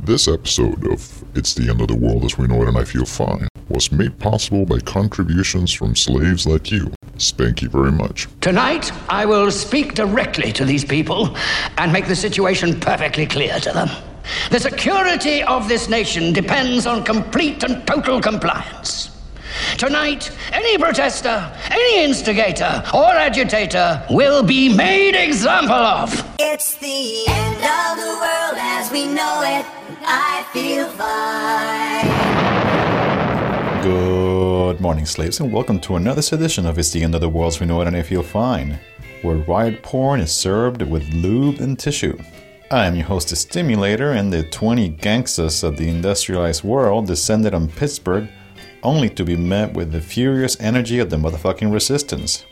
This episode of It's the End of the World as We Know It and I Feel Fine was made possible by contributions from slaves like you. Thank you very much. Tonight, I will speak directly to these people and make the situation perfectly clear to them. The security of this nation depends on complete and total compliance. Tonight, any protester, any instigator or agitator will be made example of. It's the end of the world as we know it. I feel fine. Good morning, slaves, and welcome to another edition of It's the End of the World as We Know It and I Feel Fine, where riot porn is served with lube and tissue. I am your host, the Stimulator, and the 20 gangsters of the industrialized world descended on Pittsburgh only to be met with the furious energy of the motherfucking resistance.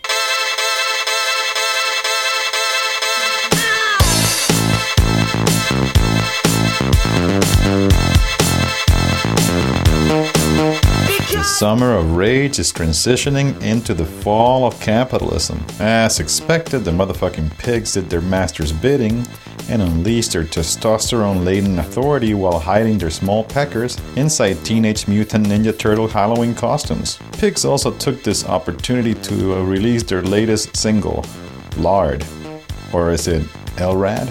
The summer of rage is transitioning into the fall of capitalism. As expected, the motherfucking pigs did their master's bidding and unleashed their testosterone-laden authority while hiding their small peckers inside Teenage Mutant Ninja Turtle Halloween costumes. Pigs also took this opportunity to release their latest single, Lard. Or is it LRAD?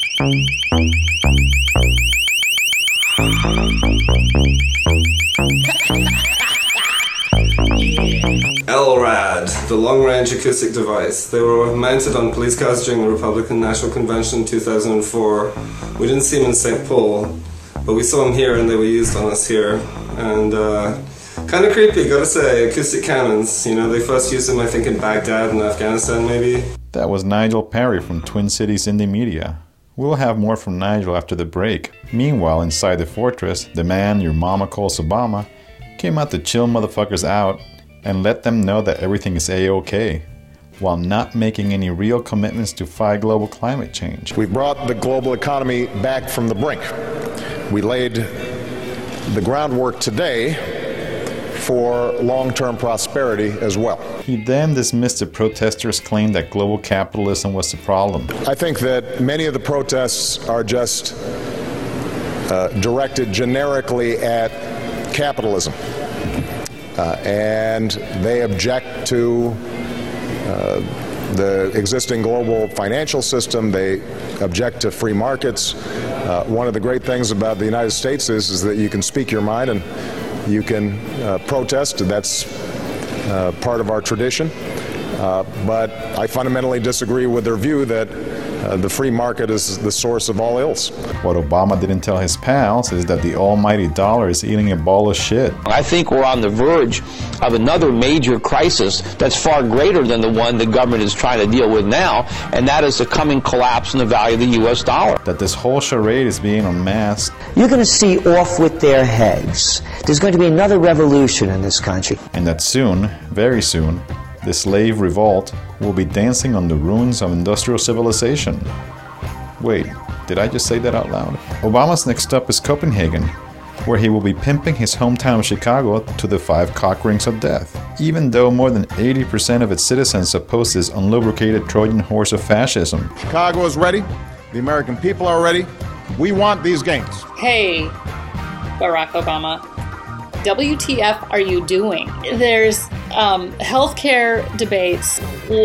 LRAD, the long-range acoustic device. They were mounted on police cars during the Republican National Convention in 2004. We didn't see them in St. Paul, but we saw them here and they were used on us here. And kind of creepy, gotta say. Acoustic cannons, you know, they first used them I think in Baghdad and Afghanistan maybe. That was Nigel Perry from Twin Cities Indie Media. We'll have more from Nigel after the break. Meanwhile, inside the fortress, the man your mama calls Obama came out to chill motherfuckers out and let them know that everything is A-OK, while not making any real commitments to fight global climate change. We brought the global economy back from the brink. We laid the groundwork today for long-term prosperity as well. He then dismissed the protesters' claim that global capitalism was the problem. I think that many of the protests are just directed generically at capitalism. And they object to the existing global financial system. They object to free markets. One of the great things about the United States is that you can speak your mind and you can protest. That's part of our tradition. But I fundamentally disagree with their view that the free market is the source of all ills. What Obama didn't tell his pals is that the almighty dollar is eating a ball of shit. I think we're on the verge of another major crisis that's far greater than the one the government is trying to deal with now, and that is the coming collapse in the value of the U.S. dollar. That this whole charade is being unmasked. You're going to see off with their heads. There's going to be another revolution in this country. And that soon, very soon, the slave revolt will be dancing on the ruins of industrial civilization. Wait, did I just say that out loud? Obama's next stop is Copenhagen, where he will be pimping his hometown of Chicago to the 5 cock rings of death. Even though more than 80% of its citizens oppose this unlubricated Trojan horse of fascism. Chicago is ready. The American people are ready. We want these gains. Hey, Barack Obama. WTF are you doing? There's healthcare debates,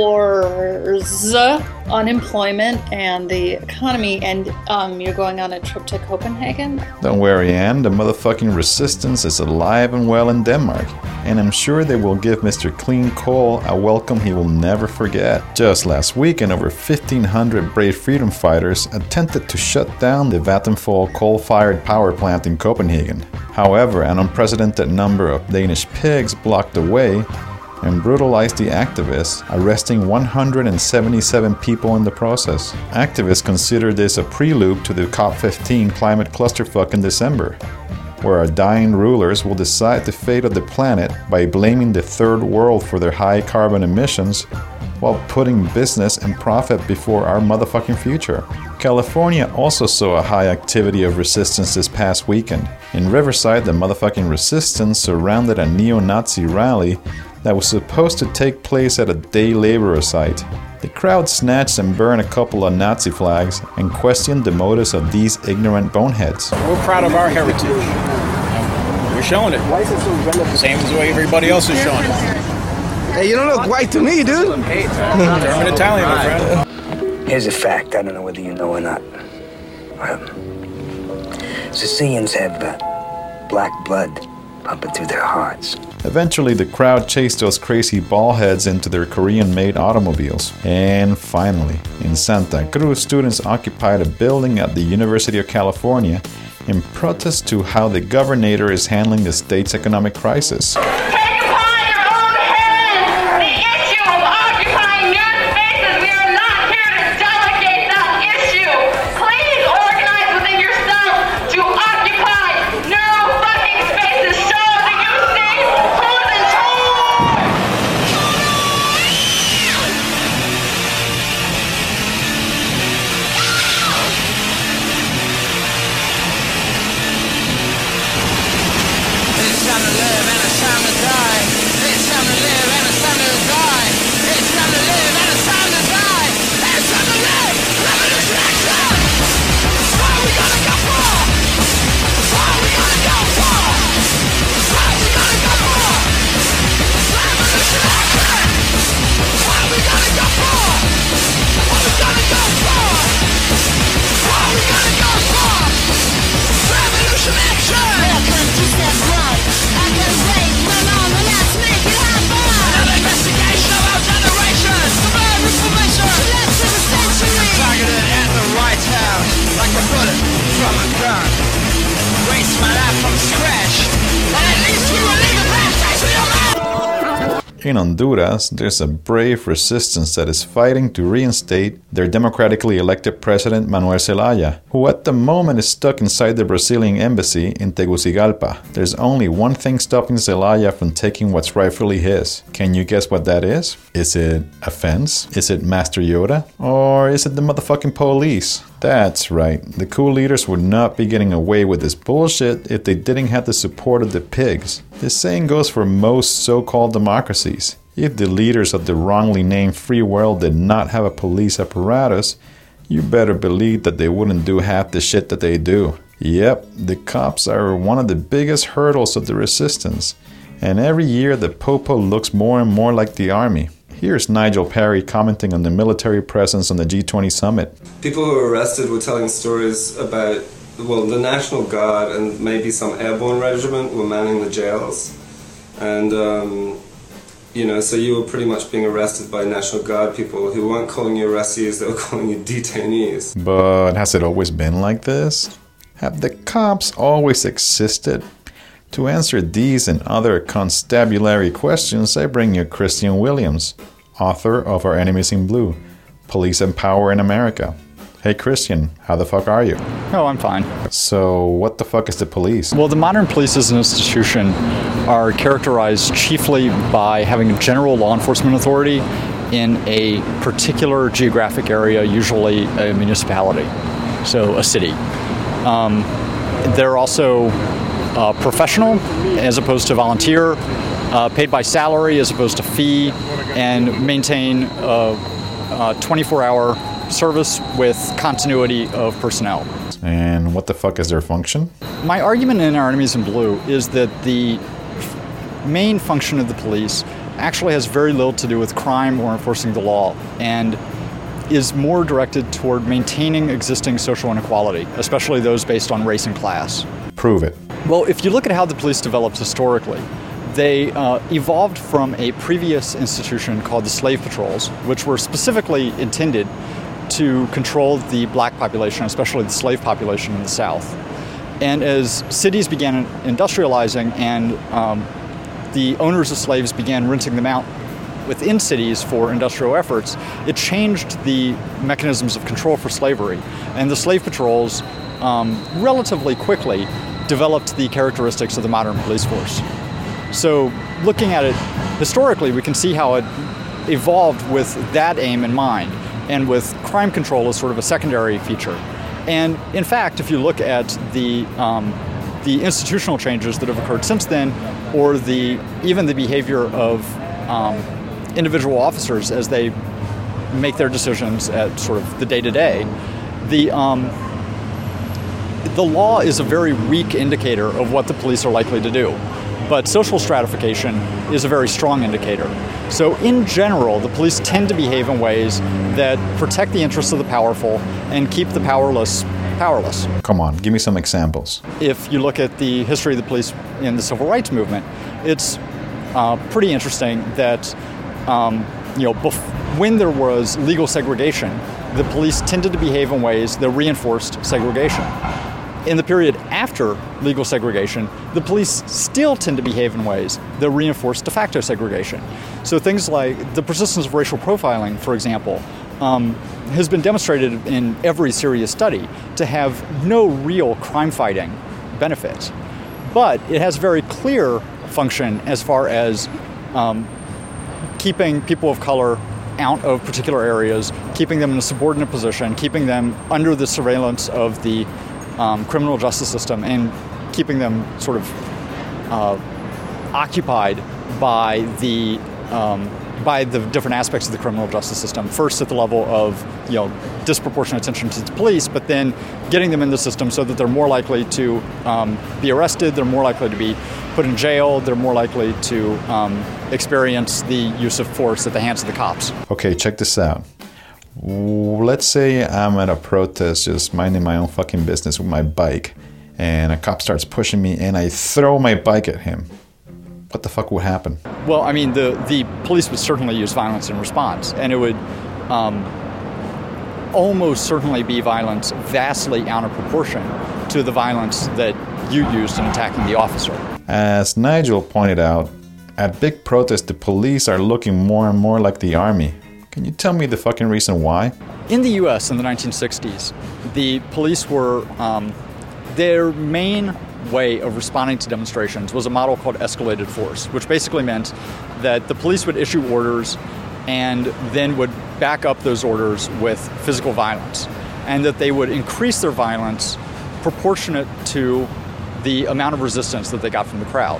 wars, unemployment, and the economy, and you're going on a trip to Copenhagen? Don't worry, Anne. The motherfucking resistance is alive and well in Denmark, and I'm sure they will give Mr. Clean Coal a welcome he will never forget. Just last weekend, over 1,500 brave freedom fighters attempted to shut down the Vattenfall coal-fired power plant in Copenhagen. However, an unprecedented number of Danish pigs blocked the way and brutalized the activists, arresting 177 people in the process. Activists consider this a prelude to the COP15 climate clusterfuck in December, where our dying rulers will decide the fate of the planet by blaming the third world for their high carbon emissions while putting business and profit before our motherfucking future. California also saw a high activity of resistance this past weekend. In Riverside, the motherfucking resistance surrounded a neo-Nazi rally that was supposed to take place at a day laborer site. The crowd snatched and burned a couple of Nazi flags and questioned the motives of these ignorant boneheads. We're proud of our heritage. We're showing it. Same as the way everybody else is showing it. Hey, you don't look white to me, dude. German Italian, my friend. Here's a fact. I don't know whether you know or not. Sicilians have black blood pumping through their hearts. Eventually, the crowd chased those crazy ballheads into their Korean-made automobiles. And finally, in Santa Cruz, students occupied a building at the University of California in protest to how the governor is handling the state's economic crisis. In Honduras, there's a brave resistance that is fighting to reinstate their democratically elected president Manuel Zelaya, who at the moment is stuck inside the Brazilian embassy in Tegucigalpa. There's only one thing stopping Zelaya from taking what's rightfully his. Can you guess what that is? Is it a fence? Is it Master Yoda? Or is it the motherfucking police? That's right, the cool leaders would not be getting away with this bullshit if they didn't have the support of the pigs. This saying goes for most so-called democracies. If the leaders of the wrongly named free world did not have a police apparatus, you better believe that they wouldn't do half the shit that they do. Yep, the cops are one of the biggest hurdles of the resistance, and every year the Popo looks more and more like the army. Here's Nigel Perry commenting on the military presence on the G20 summit. People who were arrested were telling stories about, well, the National Guard and maybe some airborne regiment were manning the jails. And, so you were pretty much being arrested by National Guard people who weren't calling you arrestees, they were calling you detainees. But has it always been like this? Have the cops always existed? To answer these and other constabulary questions, I bring you Christian Williams, author of Our Enemies in Blue, Police and Power in America. Hey Christian, how the fuck are you? Oh, I'm fine. So, what the fuck is the police? Well, the modern police as an institution are characterized chiefly by having a general law enforcement authority in a particular geographic area, usually a municipality, so a city. They're also professional as opposed to volunteer, paid by salary as opposed to fee, and maintain a 24-hour service with continuity of personnel. And what the fuck is their function? My argument in Our Enemies in Blue is that the main function of the police actually has very little to do with crime or enforcing the law, and is more directed toward maintaining existing social inequality, especially those based on race and class. Prove it. Well, if you look at how the police developed historically, they evolved from a previous institution called the slave patrols, which were specifically intended to control the black population, especially the slave population in the South. And as cities began industrializing and the owners of slaves began renting them out within cities for industrial efforts, it changed the mechanisms of control for slavery. And the slave patrols relatively quickly developed the characteristics of the modern police force. So looking at it historically, we can see how it evolved with that aim in mind, and with crime control as sort of a secondary feature. And in fact, if you look at the institutional changes that have occurred since then, or even the behavior of individual officers as they make their decisions at sort of the day-to-day. The law is a very weak indicator of what the police are likely to do, but social stratification is a very strong indicator. So in general, the police tend to behave in ways that protect the interests of the powerful and keep the powerless powerless. Come on, give me some examples. If you look at the history of the police in the civil rights movement, it's pretty interesting that when there was legal segregation, the police tended to behave in ways that reinforced segregation. In the period after legal segregation, the police still tend to behave in ways that reinforce de facto segregation. So things like the persistence of racial profiling, for example, has been demonstrated in every serious study to have no real crime-fighting benefit. But it has very clear function as far as keeping people of color out of particular areas, keeping them in a subordinate position, keeping them under the surveillance of the criminal justice system, and keeping them sort of occupied by the different aspects of the criminal justice system. First, at the level of disproportionate attention to the police, but then getting them in the system so that they're more likely to be arrested, they're more likely to be put in jail, they're more likely to experience the use of force at the hands of the cops. Okay, check this out. Let's say I'm at a protest just minding my own fucking business with my bike, and a cop starts pushing me and I throw my bike at him. What the fuck would happen? Well, I mean, the police would certainly use violence in response, and it would almost certainly be violence vastly out of proportion to the violence that you used in attacking the officer. As Nigel pointed out, at big protests, the police are looking more and more like the army. Can you tell me the fucking reason why? In the U.S. in the 1960s, the police were, their main way of responding to demonstrations was a model called escalated force, which basically meant that the police would issue orders and then would back up those orders with physical violence, and that they would increase their violence proportionate to the amount of resistance that they got from the crowd.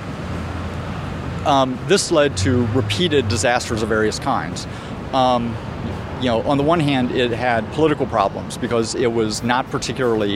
This led to repeated disasters of various kinds. On the one hand, it had political problems because it was not particularly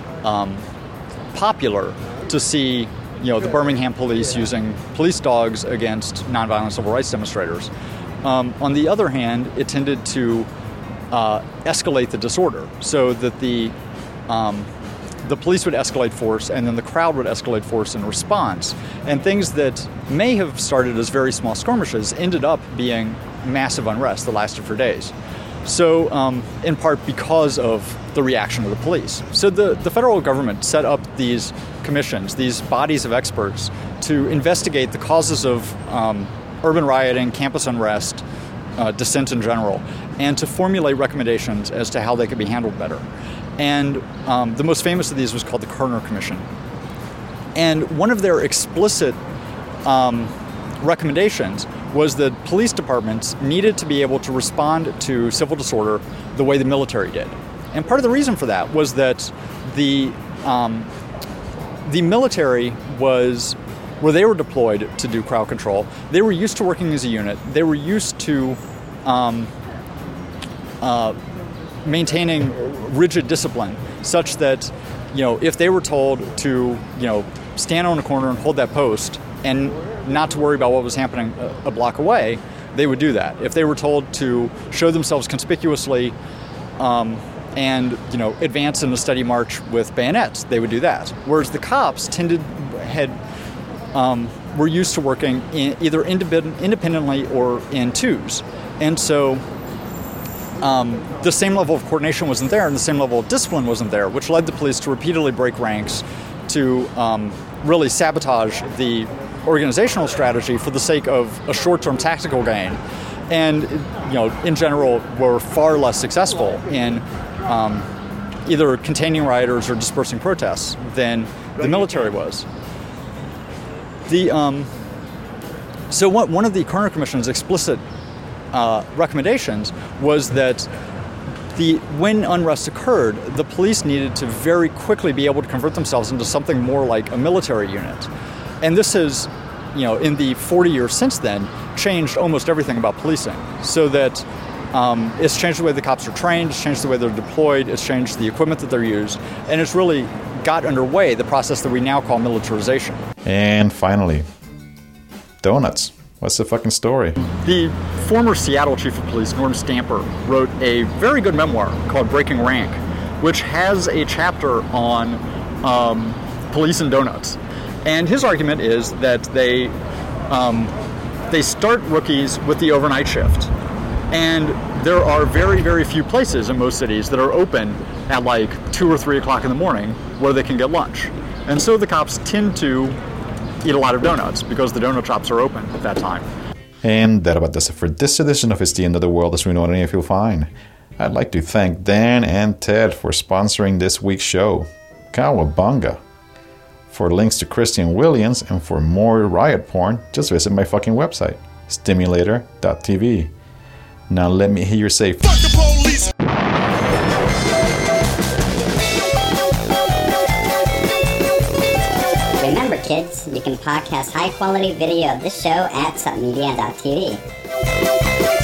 popular to see, the Birmingham police using police dogs against nonviolent civil rights demonstrators. On the other hand, it tended to escalate the disorder, so that the police would escalate force, and then the crowd would escalate force in response. And things that may have started as very small skirmishes ended up being massive unrest that lasted for days. So, in part because of the reaction of the police. So the federal government set up these commissions, these bodies of experts, to investigate the causes of urban rioting, campus unrest, dissent in general, and to formulate recommendations as to how they could be handled better. And the most famous of these was called the Kerner Commission. And one of their explicit recommendations was that police departments needed to be able to respond to civil disorder the way the military did. And part of the reason for that was that the military was, where they were deployed to do crowd control, they were used to working as a unit. They were used to maintaining rigid discipline, such that, if they were told to, stand on a corner and hold that post and not to worry about what was happening a block away, they would do that. If they were told to show themselves conspicuously and advance in a steady march with bayonets, they would do that. Whereas the cops were used to working either independently or in twos, and so the same level of coordination wasn't there, and the same level of discipline wasn't there, which led the police to repeatedly break ranks, to really sabotage the organizational strategy for the sake of a short-term tactical gain, and in general were far less successful in either containing rioters or dispersing protests than the military was. So one of the Kerner Commission's explicit recommendations was that when unrest occurred, the police needed to very quickly be able to convert themselves into something more like a military unit. And this has, in the 40 years since then, changed almost everything about policing. So that It's changed the way the cops are trained, it's changed the way they're deployed, it's changed the equipment that they're used, and it's really got underway the process that we now call militarization. And finally, donuts. What's the fucking story? The former Seattle Chief of Police, Norm Stamper, wrote a very good memoir called Breaking Rank, which has a chapter on police and donuts. And his argument is that they start rookies with the overnight shift. And there are very, very few places in most cities that are open at like 2 or 3 o'clock in the morning where they can get lunch. And so the cops tend to eat a lot of donuts because the donut shops are open at that time. And that about does it for this edition of It's the End of the World as we know it and you feel fine. I'd like to thank Dan and Ted for sponsoring this week's show. Cowabunga. For links to Christian Williams and for more riot porn, just visit my fucking website, stimulator.tv. Now let me hear you say, fuck the police! Remember, kids, you can podcast high-quality video of this show at submedia.tv.